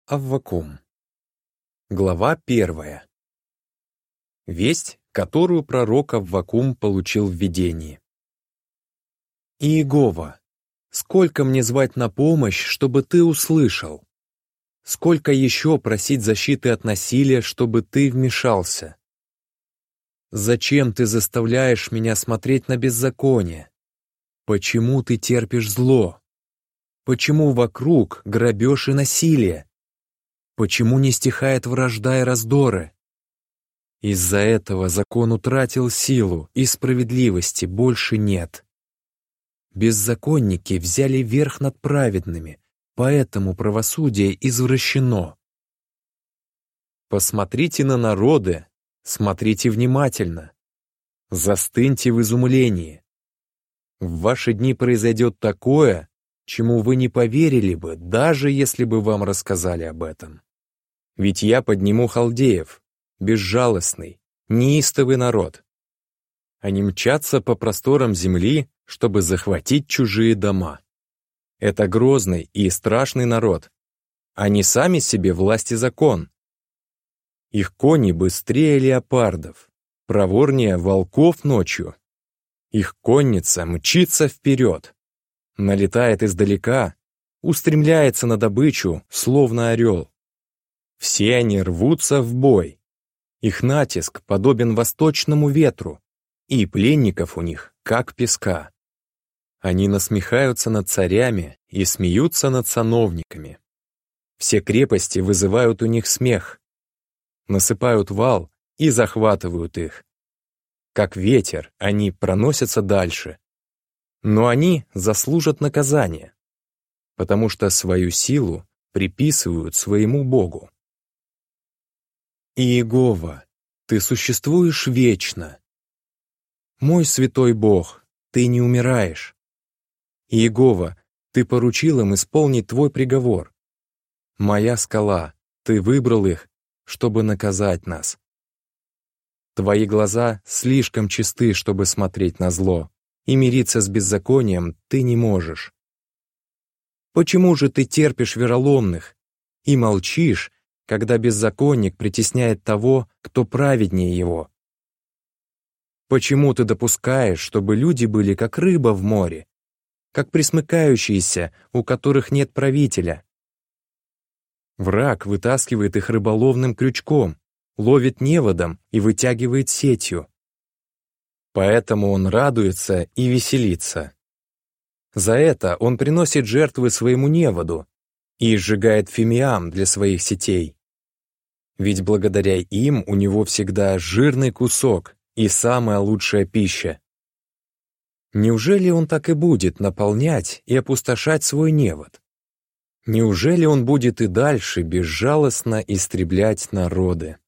Аввакум. Глава 1. Весть, которую пророк Аввакум получил в видении. «Иегова, сколько мне звать на помощь, чтобы ты услышал? Сколько еще просить защиты от насилия, чтобы ты вмешался? Зачем ты заставляешь меня смотреть на беззаконие? Почему ты терпишь зло? Почему вокруг грабеж и насилие? Почему не стихает вражда и раздоры? Из-за этого закон утратил силу, и справедливости больше нет. Беззаконники взяли верх над праведными, поэтому правосудие извращено. Посмотрите на народы, смотрите внимательно. Застыньте в изумлении. В ваши дни произойдет такое, чему вы не поверили бы, даже если бы вам рассказали об этом. Ведь я подниму халдеев, безжалостный, неистовый народ. Они мчатся по просторам земли, чтобы захватить чужие дома. Это грозный и страшный народ. Они сами себе власть и закон. Их кони быстрее леопардов, проворнее волков ночью. Их конница мчится вперед, налетает издалека, устремляется на добычу, словно орел. Все они рвутся в бой. Их натиск подобен восточному ветру, и пленников у них, как песка. Они насмехаются над царями и смеются над сановниками. Все крепости вызывают у них смех, насыпают вал и захватывают их. Как ветер, они проносятся дальше. Но они заслужат наказание, потому что свою силу приписывают своему Богу. Иегова, ты существуешь вечно. Мой святой Бог, ты не умираешь. Иегова, ты поручил им исполнить твой приговор. Моя скала, ты выбрал их, чтобы наказать нас. Твои глаза слишком чисты, чтобы смотреть на зло, и мириться с беззаконием ты не можешь. Почему же ты терпишь вероломных и молчишь, когда беззаконник притесняет того, кто праведнее его? Почему ты допускаешь, чтобы люди были как рыба в море, как пресмыкающиеся, у которых нет правителя? Враг вытаскивает их рыболовным крючком, ловит неводом и вытягивает сетью. Поэтому он радуется и веселится. За это он приносит жертвы своему неводу и сжигает фимиам для своих сетей. Ведь благодаря им у него всегда жирный кусок и самая лучшая пища. Неужели он так и будет наполнять и опустошать свой невод? Неужели он будет и дальше безжалостно истреблять народы?